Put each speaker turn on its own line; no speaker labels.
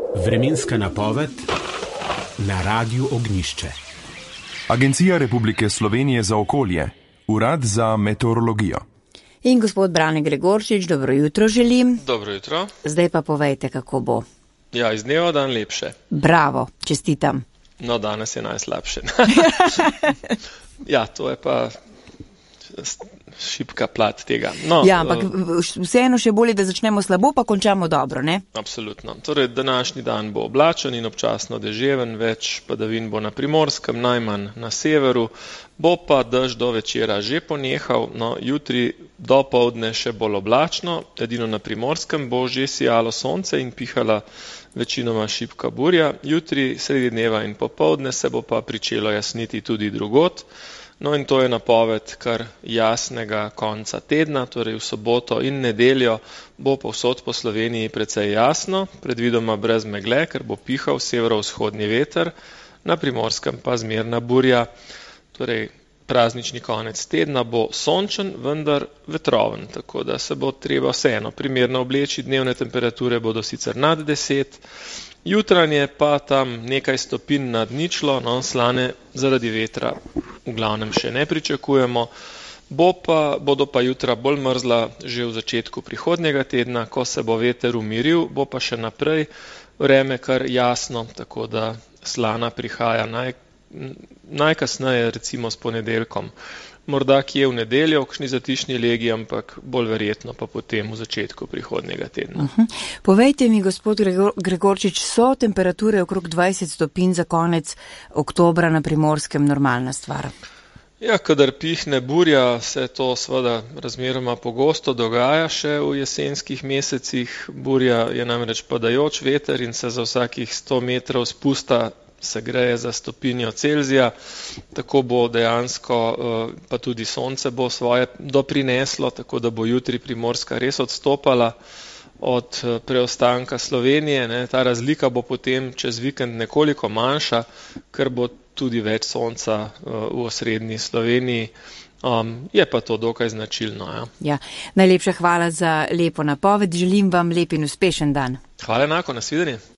Vremenska napoved na Radiu Ognjišče.
Agencija Republike Slovenije za okolje, Urad za meteorologijo.
In gospod Brane Gregorčič, dobro jutro želim.
Dobro jutro.
Zdaj pa povejte, kako bo.
Ja, iz dneva v dan lepše.
Bravo, čestitam.
No, danes je najslabše. Ja, to je pa šibka plat tega. No,
ja, ampak vseeno še bolje, da začnemo slabo, pa končamo dobro, ne?
Absolutno. Torej, današnji dan bo oblačen in občasno deževen, več padavin bo na Primorskem, najmanj na severu, bo pa dež do večera že ponehal, no, jutri do poldne še bolj oblačno, edino na Primorskem bo že sijalo sonce in pihala večinoma šibka burja, jutri sredi dneva in popoldne se bo pa pričelo jasniti tudi drugod. No in to je napoved kar jasnega konca tedna, torej v soboto in nedeljo bo povsod po Sloveniji precej jasno, predvidoma brez megle, ker bo pihal severovzhodni veter, na Primorskem pa zmerna burja. Torej praznični konec tedna bo sončen, vendar vetroven, tako da se bo treba vseeno primerno obleči, dnevne temperature bodo sicer nad 10, jutranje pa tam nekaj stopinj nad ničlo, no slane zaradi vetra v glavnem še ne pričakujemo. Bodo pa jutra bolj mrzla že v začetku prihodnjega tedna, ko se bo veter umiril, bo pa še naprej vreme kar jasno, tako da slana prihaja najkasneje recimo s ponedeljkom. Morda kje v nedeljo, v kakšni zatišni legiji, ampak bolj verjetno pa potem v začetku prihodnjega tedna.
Povejte mi, gospod Gregorčič, so temperature okrog 20 stopinj za konec oktobra na Primorskem normalna stvar?
Ja, kadar pihne burja, se to seveda razmeroma pogosto dogaja še v jesenskih mesecih. Burja je namreč padajoč veter in se za vsakih 100 metrov spusta se greje za stopinjo Celzija, tako bo dejansko, pa tudi sonce bo svoje doprineslo, tako da bo jutri Primorska res odstopala od preostanka Slovenije, ne. Ta razlika bo potem čez vikend nekoliko manjša, ker bo tudi več sonca v osrednji Sloveniji. Je pa to dokaj značilno. Ja.
Ja, najlepša hvala za lepo napoved, želim vam lep in uspešen dan.
Hvala enako, nasvidenje.